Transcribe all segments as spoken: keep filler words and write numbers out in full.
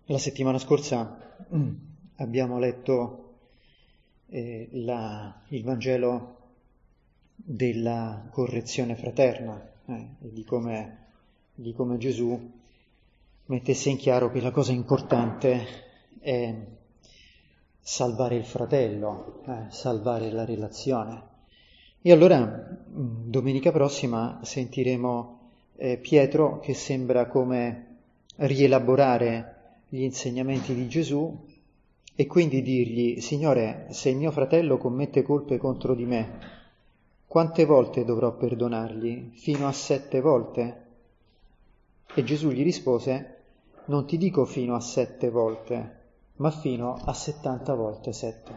La settimana scorsa abbiamo letto eh, la, il Vangelo della correzione fraterna eh, e di come, di come Gesù mettesse in chiaro che la cosa importante è salvare il fratello, eh, salvare la relazione. E allora domenica prossima sentiremo eh, Pietro che sembra come rielaborare gli insegnamenti di Gesù e quindi dirgli: Signore, se il mio fratello commette colpe contro di me, quante volte dovrò perdonargli? Fino a sette volte? E Gesù gli rispose: non ti dico fino a sette volte, ma fino a settanta volte sette.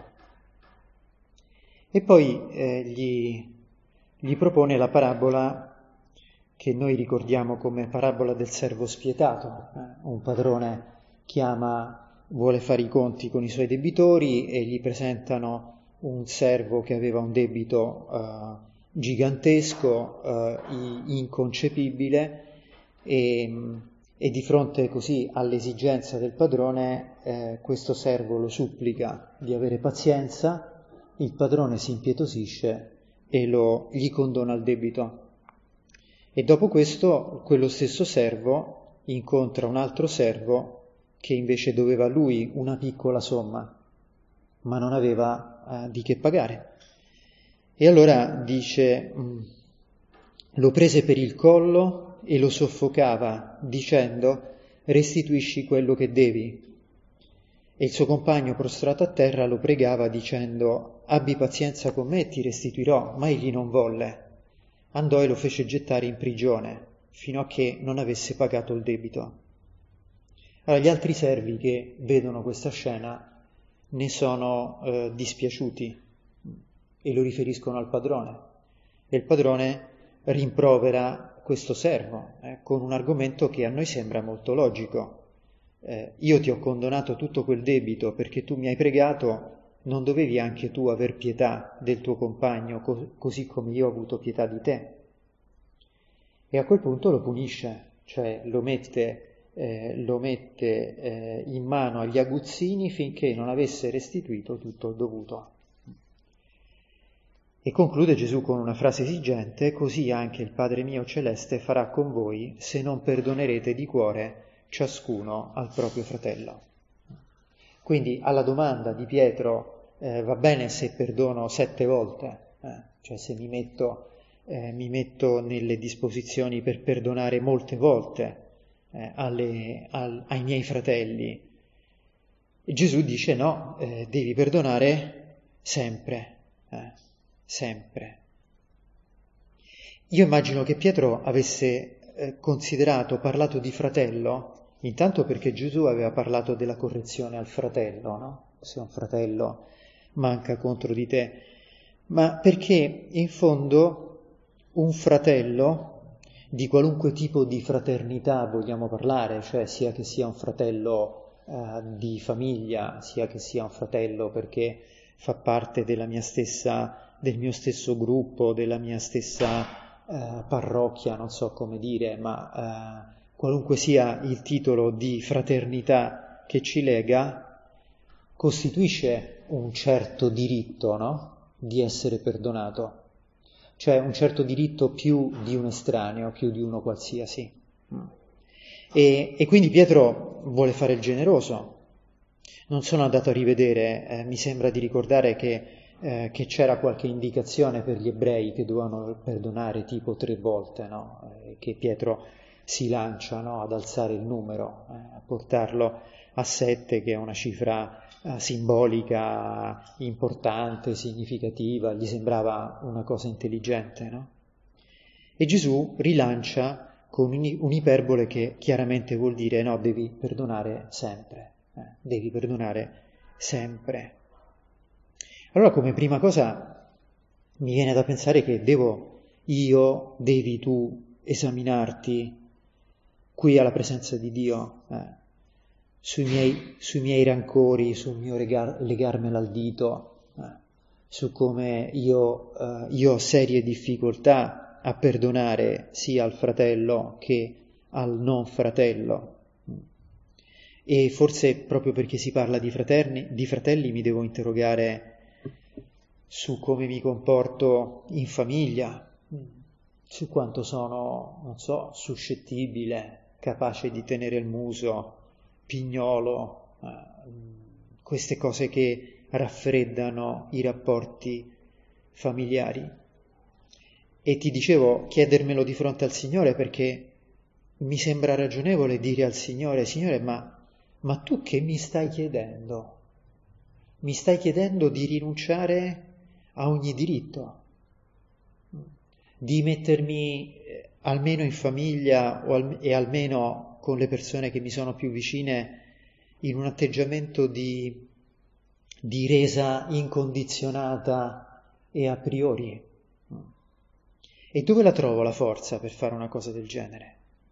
E poi eh, gli, gli propone la parabola che noi ricordiamo come parabola del servo spietato. Eh? Un padrone chiama, vuole fare i conti con i suoi debitori e gli presentano un servo che aveva un debito uh, gigantesco, uh, inconcepibile, e, e di fronte così all'esigenza del padrone eh, questo servo lo supplica di avere pazienza. Il padrone si impietosisce e lo, gli condona il debito. E dopo questo quello stesso servo incontra un altro servo che invece doveva a lui una piccola somma, ma non aveva eh, di che pagare. E allora dice, mh, lo prese per il collo e lo soffocava, dicendo: restituisci quello che devi. E il suo compagno, prostrato a terra, lo pregava dicendo: abbi pazienza con me e ti restituirò. Ma egli non volle. Andò e lo fece gettare in prigione, fino a che non avesse pagato il debito. Allora gli altri servi che vedono questa scena ne sono eh, dispiaciuti e lo riferiscono al padrone. E il padrone rimprovera questo servo eh, con un argomento che a noi sembra molto logico. Eh, io ti ho condonato tutto quel debito perché tu mi hai pregato, non dovevi anche tu aver pietà del tuo compagno co- così come io ho avuto pietà di te? E a quel punto lo punisce, cioè lo mette, eh, lo mette eh, in mano agli aguzzini finché non avesse restituito tutto il dovuto. E conclude Gesù con una frase esigente: così anche il Padre mio celeste farà con voi se non perdonerete di cuore ciascuno al proprio fratello. Quindi alla domanda di Pietro, eh, va bene se perdono sette volte, eh, cioè se mi metto, eh, mi metto nelle disposizioni per perdonare molte volte eh, alle, al, ai miei fratelli. E Gesù dice no, eh, devi perdonare sempre, eh, sempre. Io immagino che Pietro avesse eh, considerato, parlato di fratello, intanto perché Gesù aveva parlato della correzione al fratello, no? Se un fratello manca contro di te, ma perché in fondo un fratello, di qualunque tipo di fraternità vogliamo parlare, cioè sia che sia un fratello eh, di famiglia, sia che sia un fratello perché fa parte della mia stessa, del mio stesso gruppo, della mia stessa eh, parrocchia, non so come dire, ma eh, qualunque sia il titolo di fraternità che ci lega, costituisce un certo diritto, no? Di essere perdonato, cioè un certo diritto più di un estraneo, più di uno qualsiasi. E, e quindi Pietro vuole fare il generoso. Non sono andato a rivedere, eh, mi sembra di ricordare che, eh, che c'era qualche indicazione per gli ebrei che dovevano perdonare tipo tre volte, no? Eh, che Pietro si lancia, no? Ad alzare il numero, eh, a portarlo a sette, che è una cifra eh, simbolica, importante, significativa, gli sembrava una cosa intelligente, no? E Gesù rilancia con un'iperbole che chiaramente vuol dire no, devi perdonare sempre, eh, devi perdonare sempre. Allora come prima cosa mi viene da pensare che devo io, devi tu esaminarti qui alla presenza di Dio, eh, sui miei, sui miei rancori, sul mio regar, legarmelo al dito, eh, su come io, eh, io ho serie difficoltà a perdonare sia al fratello che al non fratello. e forse proprio perché si parla di fraterni, di fratelli mi devo interrogare su come mi comporto in famiglia, su quanto sono, non so, suscettibile, capace di tenere il muso, pignolo, eh, queste cose che raffreddano i rapporti familiari. E ti dicevo, chiedermelo di fronte al Signore, perché mi sembra ragionevole dire al Signore: Signore, ma, ma tu che mi stai chiedendo? Mi stai chiedendo di rinunciare a ogni diritto, di mettermi eh, almeno in famiglia o al, e almeno con le persone che mi sono più vicine in un atteggiamento di, di resa incondizionata e a priori. E dove la trovo la forza per fare una cosa del genere?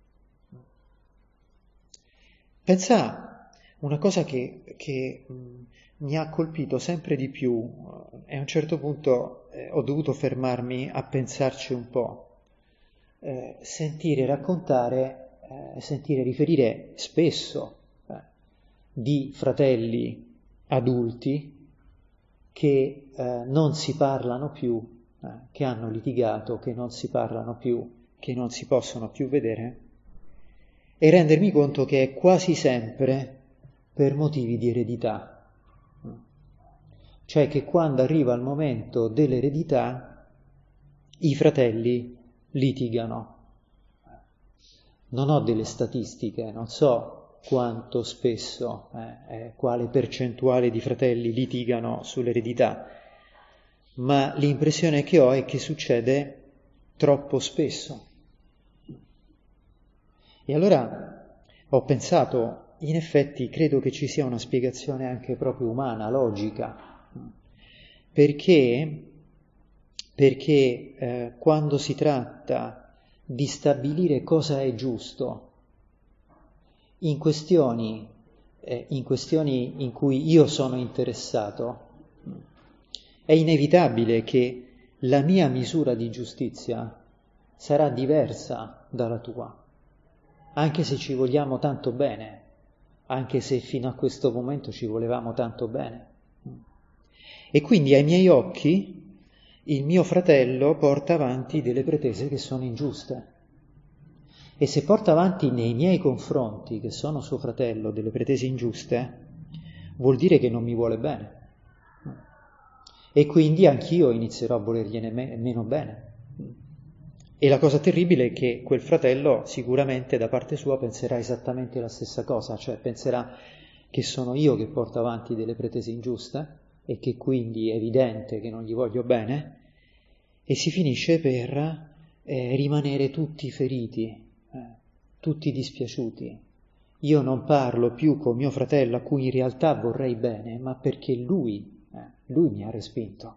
Pensa, una cosa che, che mh, mi ha colpito sempre di più, e a un certo punto eh, ho dovuto fermarmi a pensarci un po', eh, sentire raccontare, eh, sentire riferire spesso eh, di fratelli adulti che eh, non si parlano più, eh, che hanno litigato, che non si parlano più, che non si possono più vedere, e rendermi conto che è quasi sempre per motivi di eredità. Cioè che quando arriva il momento dell'eredità i fratelli litigano. Non ho delle statistiche, non so quanto spesso, eh, eh, quale percentuale di fratelli litigano sull'eredità, ma l'impressione che ho è che succede troppo spesso. E allora ho pensato, in effetti credo che ci sia una spiegazione anche proprio umana, logica, perché, perché eh, quando si tratta di stabilire cosa è giusto in questioni, eh, in questioni in cui io sono interessato, è inevitabile che la mia misura di giustizia sarà diversa dalla tua. Anche se ci vogliamo tanto bene, anche se fino a questo momento ci volevamo tanto bene. E quindi ai miei occhi il mio fratello porta avanti delle pretese che sono ingiuste. E se porta avanti nei miei confronti, che sono suo fratello, delle pretese ingiuste, vuol dire che non mi vuole bene. E quindi anch'io inizierò a volergliene me- meno bene. E la cosa terribile è che quel fratello sicuramente da parte sua penserà esattamente la stessa cosa, cioè penserà che sono io che porto avanti delle pretese ingiuste e che quindi è evidente che non gli voglio bene, e si finisce per eh, rimanere tutti feriti, eh, tutti dispiaciuti. Io non parlo più con mio fratello a cui in realtà vorrei bene, ma perché lui, eh, lui mi ha respinto.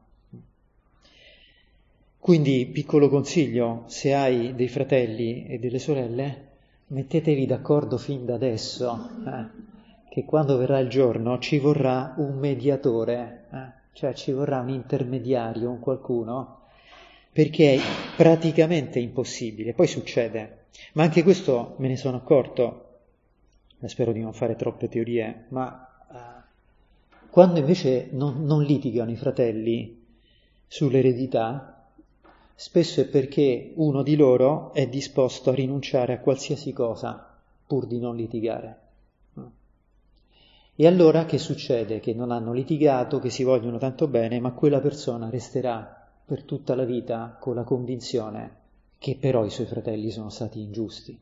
Quindi, piccolo consiglio, se hai dei fratelli e delle sorelle, mettetevi d'accordo fin da adesso, eh, che quando verrà il giorno ci vorrà un mediatore, eh, cioè ci vorrà un intermediario, un qualcuno, perché è praticamente impossibile. Poi succede, ma anche questo me ne sono accorto, spero di non fare troppe teorie, ma eh, quando invece non, non litigano i fratelli sull'eredità, spesso è perché uno di loro è disposto a rinunciare a qualsiasi cosa pur di non litigare. E allora che succede? Che non hanno litigato, che si vogliono tanto bene, ma quella persona resterà per tutta la vita con la convinzione che però i suoi fratelli sono stati ingiusti.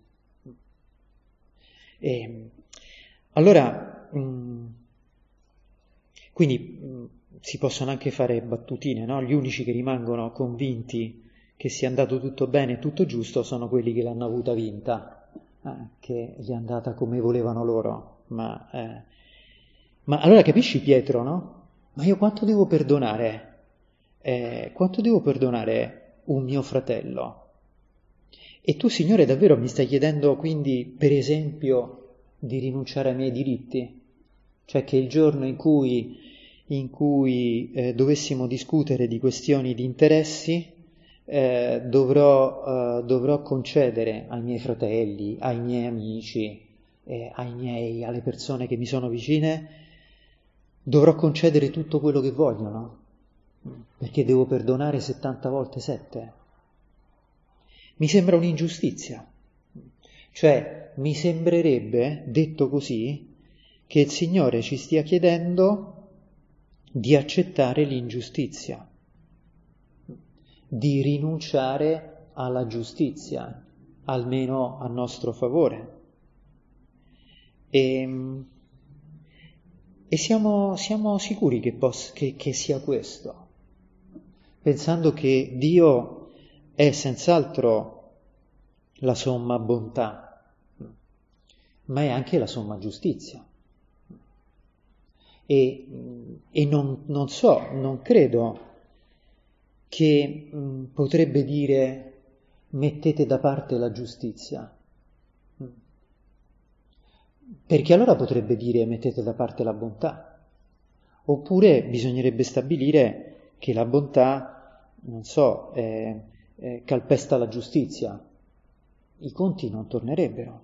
E allora, mh, quindi mh, si possono anche fare battutine, no? Gli unici che rimangono convinti che sia andato tutto bene e tutto giusto sono quelli che l'hanno avuta vinta, eh, che gli è andata come volevano loro. Ma, eh, ma allora capisci, Pietro, no? Ma io quanto devo perdonare? Eh, quanto devo perdonare un mio fratello? E tu, Signore, davvero mi stai chiedendo quindi, per esempio, di rinunciare ai miei diritti? Cioè che il giorno in cui, in cui eh, dovessimo discutere di questioni di interessi, Eh, dovrò, eh, dovrò concedere ai miei fratelli, ai miei amici, eh, ai miei, alle persone che mi sono vicine, dovrò concedere tutto quello che vogliono, perché devo perdonare settanta volte sette. Mi sembra un'ingiustizia. Cioè, mi sembrerebbe, detto così, che il Signore ci stia chiedendo di accettare l'ingiustizia, di rinunciare alla giustizia, almeno a nostro favore. E, e siamo, siamo sicuri che, poss- che, che sia questo, pensando che Dio è senz'altro la somma bontà, ma è anche la somma giustizia. E, e non, non so, non credo che mh, potrebbe dire mettete da parte la giustizia, perché allora potrebbe dire mettete da parte la bontà, oppure bisognerebbe stabilire che la bontà, non so, eh, eh, calpesta la giustizia, i conti non tornerebbero.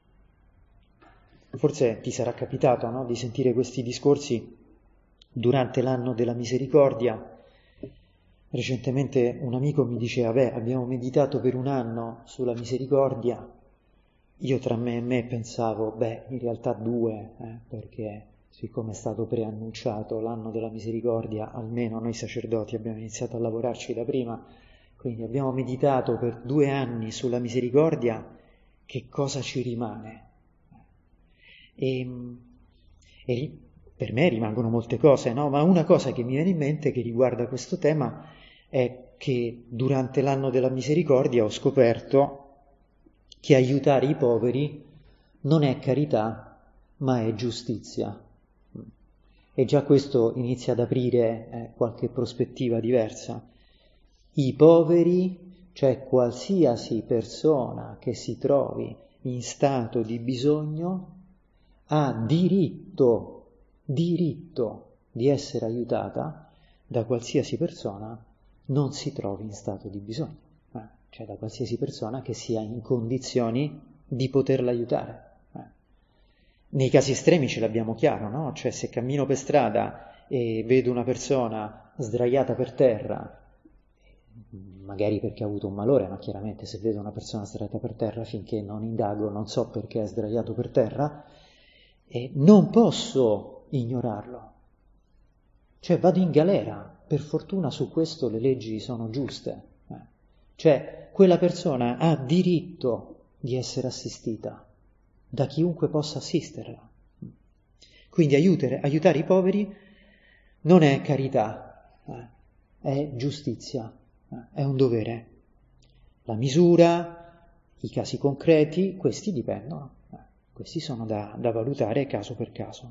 Forse ti sarà capitato, no, di sentire questi discorsi durante l'anno della misericordia. Recentemente un amico mi diceva, beh, abbiamo meditato per un anno sulla misericordia. Io tra me e me pensavo, beh, in realtà due, eh, perché siccome è stato preannunciato l'anno della misericordia, almeno noi sacerdoti abbiamo iniziato a lavorarci da prima, quindi abbiamo meditato per due anni sulla misericordia, che cosa ci rimane? E, e per me rimangono molte cose, no? Ma una cosa che mi viene in mente che riguarda questo tema è che durante l'anno della misericordia ho scoperto che aiutare i poveri non è carità, ma è giustizia. E già questo inizia ad aprire eh, qualche prospettiva diversa. I poveri, cioè qualsiasi persona che si trovi in stato di bisogno, ha diritto, diritto di essere aiutata da qualsiasi persona non si trovi in stato di bisogno, eh, cioè da qualsiasi persona che sia in condizioni di poterla aiutare. Eh. Nei casi estremi ce l'abbiamo chiaro, no? Cioè se cammino per strada e vedo una persona sdraiata per terra, magari perché ha avuto un malore, ma chiaramente se vedo una persona sdraiata per terra, finché non indago, non so perché è sdraiato per terra, e non posso ignorarlo, cioè vado in galera. Per fortuna su questo le leggi sono giuste, eh. Cioè quella persona ha diritto di essere assistita da chiunque possa assisterla. Quindi aiutare, aiutare i poveri non è carità, eh. È giustizia, eh. È un dovere. La misura, i casi concreti, questi dipendono. Questi sono da, da valutare caso per caso.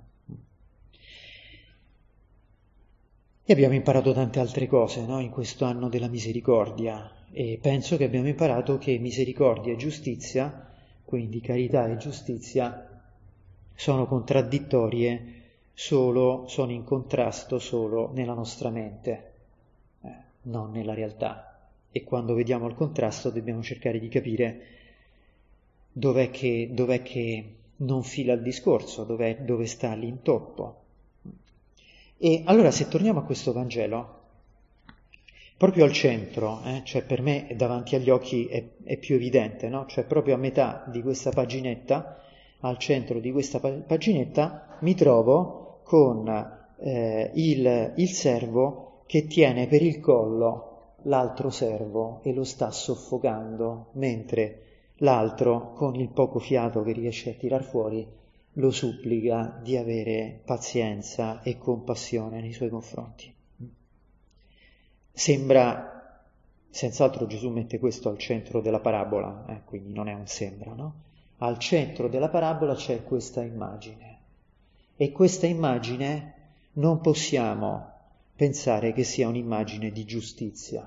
E abbiamo imparato tante altre cose, no? In questo anno della misericordia, e penso che abbiamo imparato che misericordia e giustizia, quindi carità e giustizia, sono contraddittorie solo, sono in contrasto solo nella nostra mente, eh, non nella realtà. E quando vediamo il contrasto dobbiamo cercare di capire Dov'è che, dov'è che non fila il discorso, dov'è, dove sta l'intoppo. E allora se torniamo a questo Vangelo, proprio al centro, eh, cioè per me davanti agli occhi è, è più evidente, no? Cioè proprio a metà di questa paginetta, al centro di questa paginetta, mi trovo con eh, il, il servo che tiene per il collo l'altro servo e lo sta soffocando, mentre l'altro, con il poco fiato che riesce a tirar fuori, lo supplica di avere pazienza e compassione nei suoi confronti. Sembra, senz'altro Gesù mette questo al centro della parabola, eh, quindi non è un sembra, no? Al centro della parabola c'è questa immagine, e questa immagine non possiamo pensare che sia un'immagine di giustizia,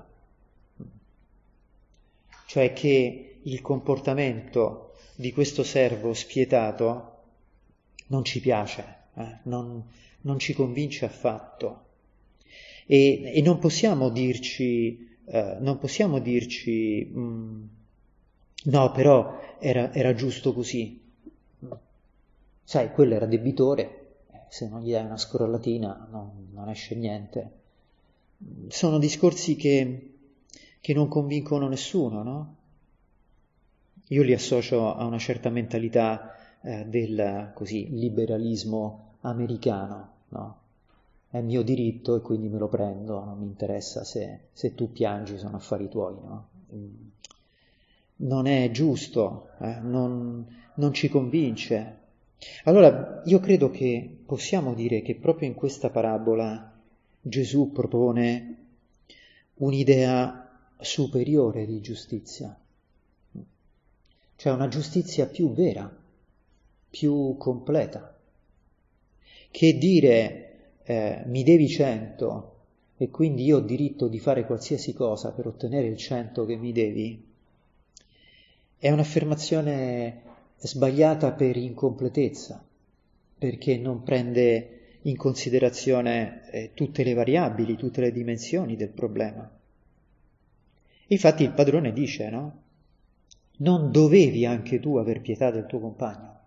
cioè che il comportamento di questo servo spietato non ci piace, eh? non, non ci convince affatto. E, e non possiamo dirci, eh, non possiamo dirci, mh, no, però era, era giusto così. sai, quello era debitore, eh, se non gli dai una scrollatina non, non esce niente. Sono discorsi che, che non convincono nessuno, no? Io li associo a una certa mentalità eh, del così, liberalismo americano, no? È mio diritto e quindi me lo prendo, non mi interessa se, se tu piangi, sono affari tuoi, no? Non è giusto, eh, non, non ci convince. Allora io credo che possiamo dire che proprio in questa parabola Gesù propone un'idea superiore di giustizia, cioè una giustizia più vera, più completa, che dire eh, mi devi cento e quindi io ho diritto di fare qualsiasi cosa per ottenere il cento che mi devi, è un'affermazione sbagliata per incompletezza, perché non prende in considerazione eh, tutte le variabili, tutte le dimensioni del problema. Infatti il padrone dice, no? Non dovevi anche tu aver pietà del tuo compagno.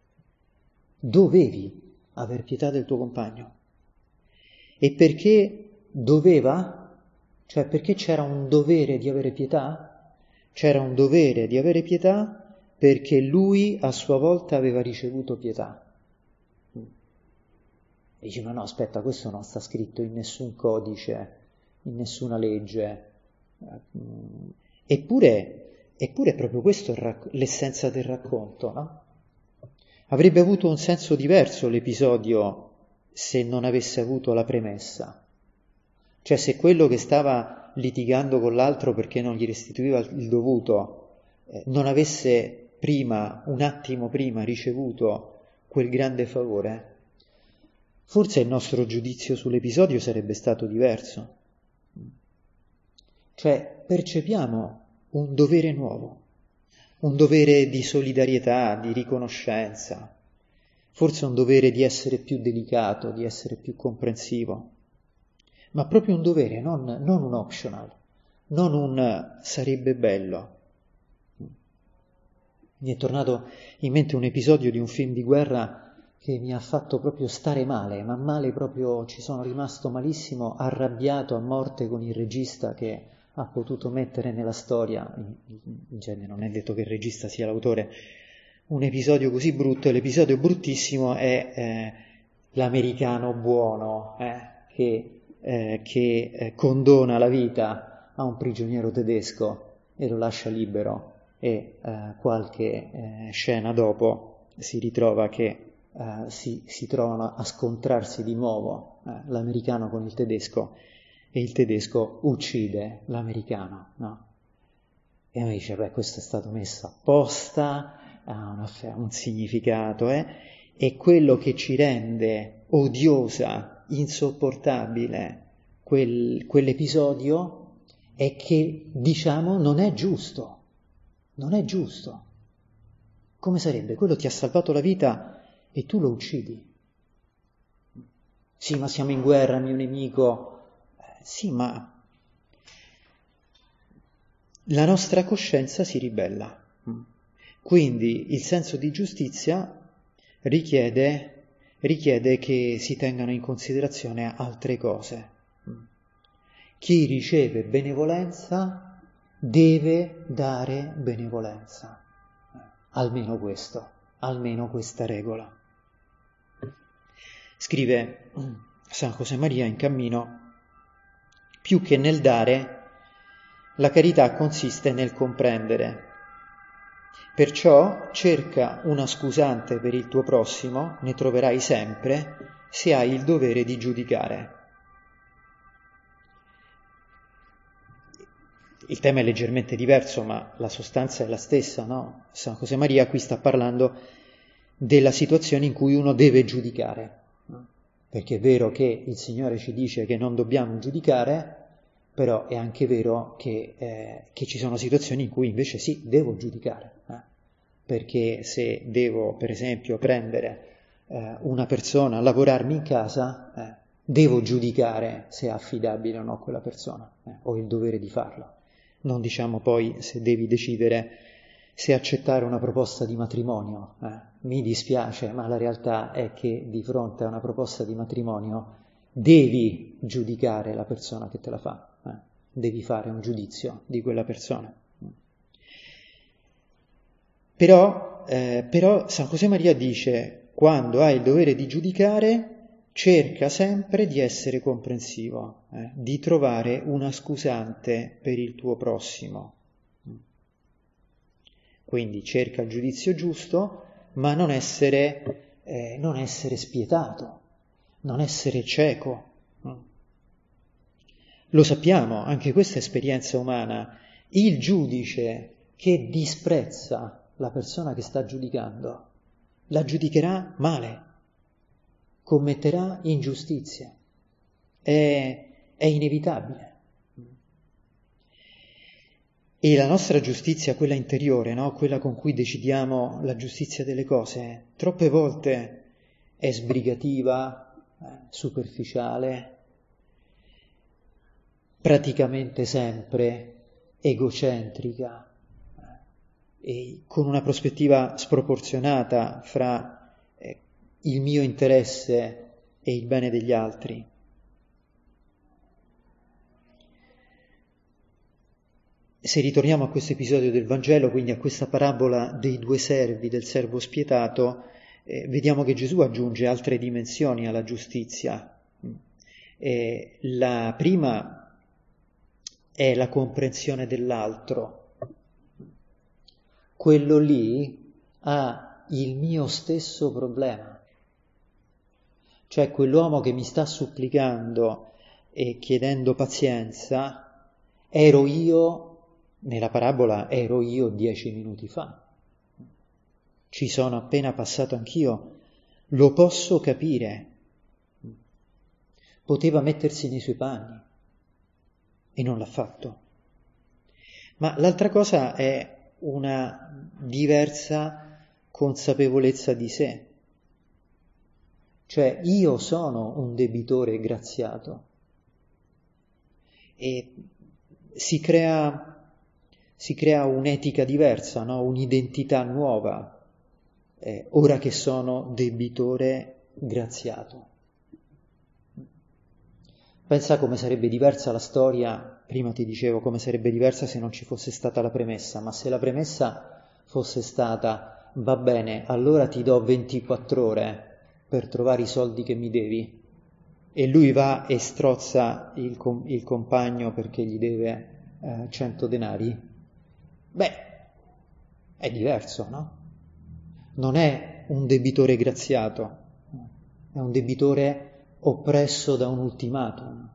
Dovevi aver pietà del tuo compagno. E perché doveva? Cioè perché c'era un dovere di avere pietà? C'era un dovere di avere pietà perché lui a sua volta aveva ricevuto pietà. E dice, ma no, aspetta, questo non sta scritto in nessun codice, in nessuna legge. Eppure, eppure proprio questo è racc- l'essenza del racconto, no? Avrebbe avuto un senso diverso l'episodio se non avesse avuto la premessa. Cioè se quello che stava litigando con l'altro perché non gli restituiva il dovuto eh, non avesse prima, un attimo prima, ricevuto quel grande favore, forse il nostro giudizio sull'episodio sarebbe stato diverso. Cioè percepiamo un dovere nuovo, un dovere di solidarietà, di riconoscenza, forse un dovere di essere più delicato, di essere più comprensivo, ma proprio un dovere, non, non un optional, non un sarebbe bello. Mi è tornato in mente un episodio di un film di guerra che mi ha fatto proprio stare male, ma male proprio, ci sono rimasto malissimo, arrabbiato a morte con il regista che ha potuto mettere nella storia, in genere non è detto che il regista sia l'autore, un episodio così brutto, e l'episodio bruttissimo è eh, l'americano buono eh, che, eh, che eh, condona la vita a un prigioniero tedesco e lo lascia libero e eh, qualche eh, scena dopo si ritrova che eh, si, si trovano a scontrarsi di nuovo eh, l'americano con il tedesco e il tedesco uccide l'americano, no? E mi dice, beh, questo è stato messo apposta, ha un, un significato, eh? E quello che ci rende odiosa, insopportabile quel, quell'episodio è che, diciamo, non è giusto, non è giusto. Come sarebbe? Quello ti ha salvato la vita e tu lo uccidi. Sì, ma siamo in guerra, mio nemico. Sì, ma la nostra coscienza si ribella. Quindi il senso di giustizia richiede, richiede che si tengano in considerazione altre cose. Chi riceve benevolenza deve dare benevolenza. Almeno questo, almeno questa regola. Scrive San Josemaria in Cammino, più che nel dare, la carità consiste nel comprendere. Perciò cerca una scusante per il tuo prossimo, ne troverai sempre, se hai il dovere di giudicare. Il tema è leggermente diverso, ma la sostanza è la stessa, no? San Josemaria qui sta parlando della situazione in cui uno deve giudicare, no? Perché è vero che il Signore ci dice che non dobbiamo giudicare, però è anche vero che, eh, che ci sono situazioni in cui invece sì, devo giudicare, eh? Perché se devo, per esempio, prendere eh, una persona a lavorarmi in casa, eh, devo giudicare se è affidabile o no quella persona, eh? Ho il dovere di farlo. Non diciamo poi se devi decidere se accettare una proposta di matrimonio. Eh, mi dispiace, ma la realtà è che di fronte a una proposta di matrimonio devi giudicare la persona che te la fa, eh, devi fare un giudizio di quella persona. Però, eh, però San José Maria dice, quando hai il dovere di giudicare, cerca sempre di essere comprensivo, eh, di trovare una scusante per il tuo prossimo. Quindi cerca il giudizio giusto, ma non essere, eh, non essere spietato, non essere cieco. Lo sappiamo, anche questa esperienza umana, il giudice che disprezza la persona che sta giudicando, la giudicherà male, commetterà ingiustizie, è, è inevitabile. E la nostra giustizia, quella interiore, no? Quella con cui decidiamo la giustizia delle cose, troppe volte è sbrigativa, eh, superficiale, praticamente sempre egocentrica, eh, e con una prospettiva sproporzionata fra eh, il mio interesse e il bene degli altri. Se ritorniamo a questo episodio del Vangelo, quindi a questa parabola dei due servi, del servo spietato, eh, vediamo che Gesù aggiunge altre dimensioni alla giustizia. Eh, la prima è la comprensione dell'altro. Quello lì ha il mio stesso problema. Cioè quell'uomo che mi sta supplicando e chiedendo pazienza, ero io. Nella parabola ero io dieci minuti fa, ci sono appena passato anch'io, lo posso capire, poteva mettersi nei suoi panni e non l'ha fatto. Ma l'altra cosa è una diversa consapevolezza di sé, cioè io sono un debitore graziato e si crea... si crea un'etica diversa, no? Un'identità nuova, eh, ora che sono debitore graziato. Pensa come sarebbe diversa la storia, prima ti dicevo come sarebbe diversa se non ci fosse stata la premessa, ma se la premessa fosse stata, va bene, allora ti do ventiquattro ore per trovare i soldi che mi devi, e lui va e strozza il, com- il compagno perché gli deve eh, cento denari, beh, è diverso, no? Non è un debitore graziato, è un debitore oppresso da un ultimatum.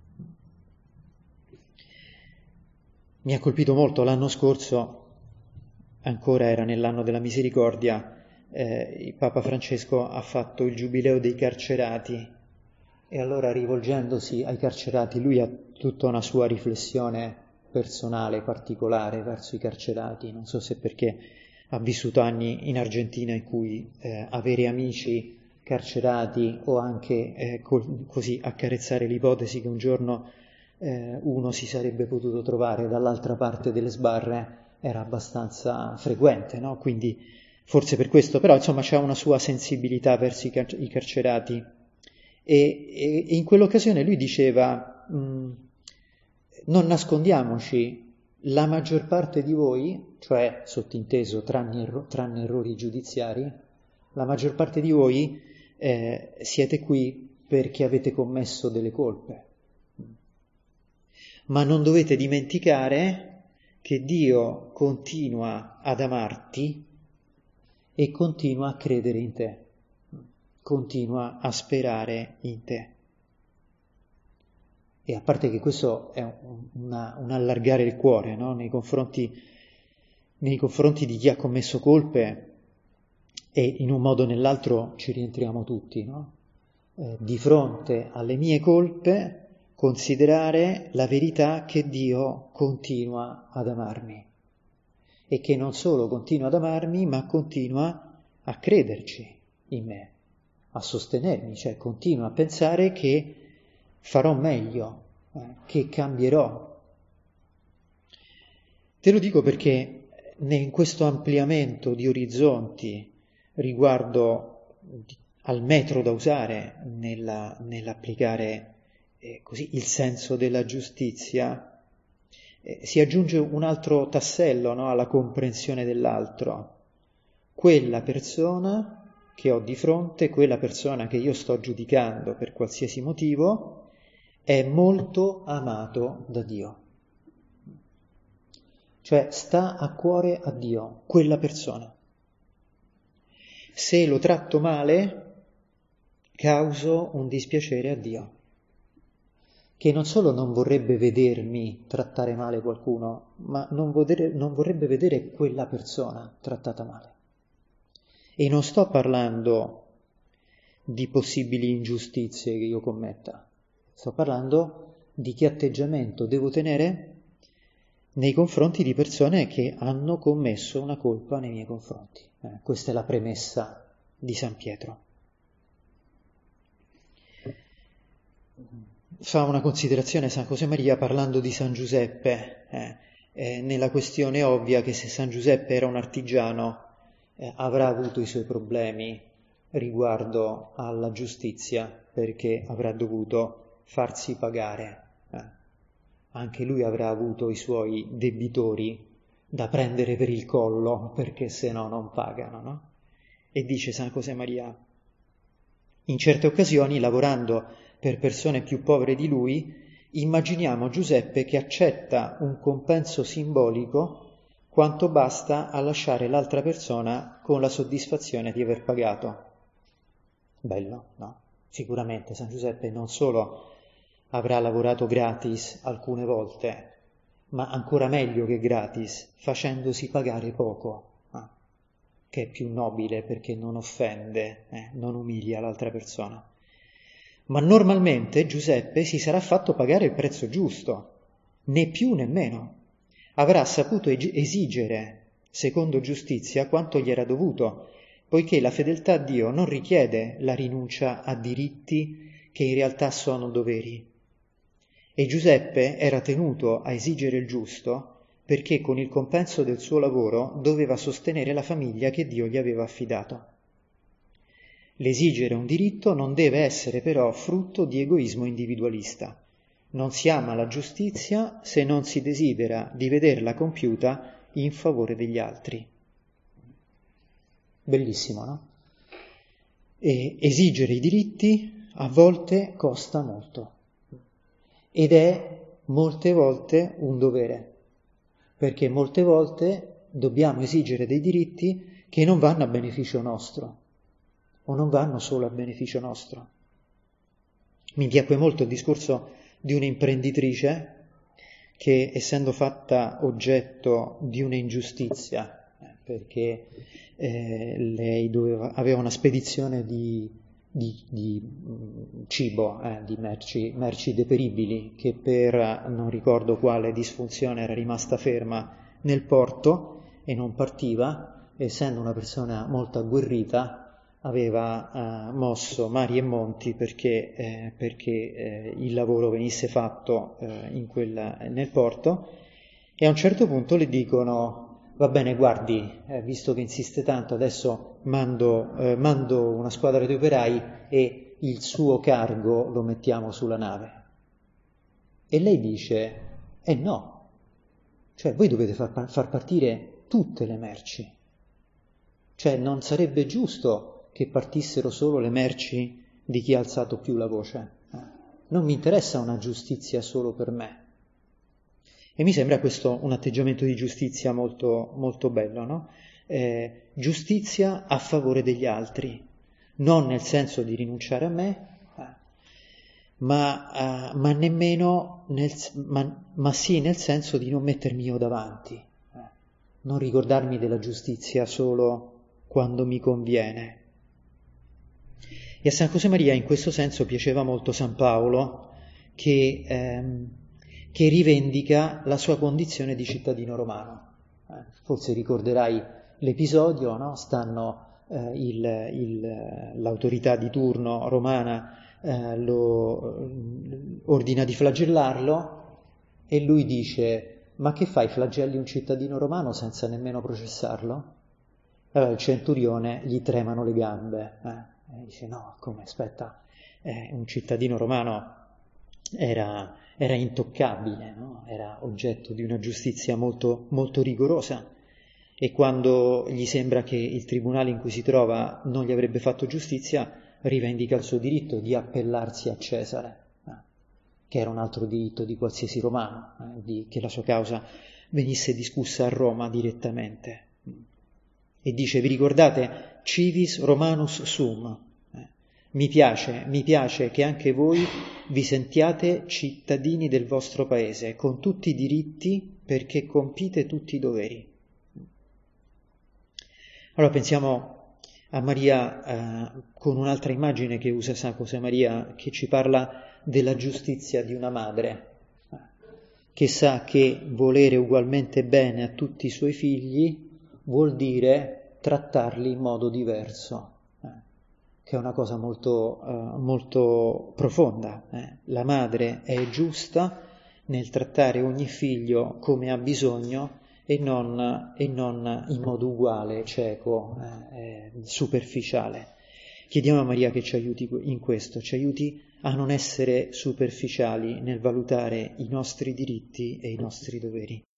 Mi ha colpito molto l'anno scorso, ancora era nell'anno della misericordia, eh, il Papa Francesco ha fatto il giubileo dei carcerati e allora rivolgendosi ai carcerati lui ha tutta una sua riflessione personale, particolare verso i carcerati, non so se perché ha vissuto anni in Argentina in cui eh, avere amici carcerati o anche eh, col, così accarezzare l'ipotesi che un giorno eh, uno si sarebbe potuto trovare dall'altra parte delle sbarre era abbastanza frequente, no? Quindi forse per questo, però insomma c'ha una sua sensibilità verso i, car- i carcerati e, e, e in quell'occasione lui diceva mh, non nascondiamoci, la maggior parte di voi, cioè sottinteso tranne, erro- tranne errori giudiziari, la maggior parte di voi eh, siete qui perché avete commesso delle colpe. Ma non dovete dimenticare che Dio continua ad amarti e continua a credere in te, continua a sperare in te. E a parte che questo è un, una, un allargare il cuore, no? nei, confronti, nei confronti di chi ha commesso colpe, e in un modo o nell'altro ci rientriamo tutti, no? Eh, di fronte alle mie colpe considerare la verità che Dio continua ad amarmi e che non solo continua ad amarmi, ma continua a crederci in me, a sostenermi, cioè continua a pensare che farò meglio, eh, che cambierò. Te lo dico perché in questo ampliamento di orizzonti riguardo al metro da usare nella, nell'applicare eh, così il senso della giustizia, eh, si aggiunge un altro tassello, no, alla comprensione dell'altro. Quella persona che ho di fronte, quella persona che io sto giudicando per qualsiasi motivo, è molto amato da Dio. Cioè sta a cuore a Dio, quella persona. Se lo tratto male, causo un dispiacere a Dio, che non solo non vorrebbe vedermi trattare male qualcuno, ma non, vorrebbe, non vorrebbe vedere quella persona trattata male. E non sto parlando di possibili ingiustizie che io commetta, sto parlando di che atteggiamento devo tenere nei confronti di persone che hanno commesso una colpa nei miei confronti. Eh, questa è la premessa di San Pietro. Fa una considerazione San Josemaria parlando di San Giuseppe, eh, eh, nella questione ovvia che se San Giuseppe era un artigiano eh, avrà avuto i suoi problemi riguardo alla giustizia, perché avrà dovuto farsi pagare. Eh. Anche lui avrà avuto i suoi debitori da prendere per il collo, perché se no non pagano, no? E dice San Josemaria, in certe occasioni, lavorando per persone più povere di lui, immaginiamo Giuseppe che accetta un compenso simbolico quanto basta a lasciare l'altra persona con la soddisfazione di aver pagato. Bello, no? Sicuramente San Giuseppe non solo avrà lavorato gratis alcune volte, ma ancora meglio che gratis, facendosi pagare poco, eh, che è più nobile perché non offende, eh, non umilia l'altra persona. Ma normalmente Giuseppe si sarà fatto pagare il prezzo giusto, né più né meno. Avrà saputo esigere, secondo giustizia, quanto gli era dovuto, poiché la fedeltà a Dio non richiede la rinuncia a diritti che in realtà sono doveri. E Giuseppe era tenuto a esigere il giusto perché con il compenso del suo lavoro doveva sostenere la famiglia che Dio gli aveva affidato. L'esigere un diritto non deve essere però frutto di egoismo individualista. Non si ama la giustizia se non si desidera di vederla compiuta in favore degli altri. Bellissimo, no? E esigere i diritti a volte costa molto ed è molte volte un dovere, perché molte volte dobbiamo esigere dei diritti che non vanno a beneficio nostro o non vanno solo a beneficio nostro. Mi piacque molto il discorso di un'imprenditrice che, essendo fatta oggetto di un'ingiustizia, perché eh, lei doveva, aveva una spedizione di, di, di cibo, eh, di merci, merci deperibili, che per non ricordo quale disfunzione era rimasta ferma nel porto e non partiva, essendo una persona molto agguerrita, aveva uh, mosso mari e monti perché, eh, perché eh, il lavoro venisse fatto eh, in quella, nel porto, e a un certo punto le dicono: va bene, guardi, eh, visto che insiste tanto, adesso mando, eh, mando una squadra di operai e il suo cargo lo mettiamo sulla nave. E lei dice: eh no, cioè voi dovete far, far partire tutte le merci, cioè non sarebbe giusto che partissero solo le merci di chi ha alzato più la voce. Non mi interessa una giustizia solo per me. E mi sembra questo un atteggiamento di giustizia molto, molto bello, no? Eh, giustizia a favore degli altri, non nel senso di rinunciare a me, eh, ma, uh, ma nemmeno nel, ma, ma sì nel senso di non mettermi io davanti, eh, non ricordarmi della giustizia solo quando mi conviene. E a San Josemaria in questo senso piaceva molto San Paolo, che, ehm, che rivendica la sua condizione di cittadino romano. Eh, forse ricorderai l'episodio, no? Stanno eh, il, il, l'autorità di turno romana eh, lo ordina di flagellarlo e lui dice: ma che fai, flagelli un cittadino romano senza nemmeno processarlo? Allora il centurione gli tremano le gambe, eh? E dice no, come, aspetta, eh, un cittadino romano era, era intoccabile, no? Era oggetto di una giustizia molto, molto rigorosa, e quando gli sembra che il tribunale in cui si trova non gli avrebbe fatto giustizia, rivendica il suo diritto di appellarsi a Cesare, eh? Che era un altro diritto di qualsiasi romano, eh? di, che la sua causa venisse discussa a Roma direttamente. E dice, vi ricordate, civis Romanus sum, eh? mi piace, mi piace che anche voi vi sentiate cittadini del vostro paese, con tutti i diritti, perché compite tutti i doveri. Allora pensiamo a Maria eh, con un'altra immagine che usa San Josemaria, che ci parla della giustizia di una madre, eh, che sa che volere ugualmente bene a tutti i suoi figli vuol dire trattarli in modo diverso, eh, che è una cosa molto, eh, molto profonda. Eh. La madre è giusta nel trattare ogni figlio come ha bisogno e non, e non in modo uguale, cieco, eh, superficiale. Chiediamo a Maria che ci aiuti in questo, ci aiuti a non essere superficiali nel valutare i nostri diritti e i nostri doveri.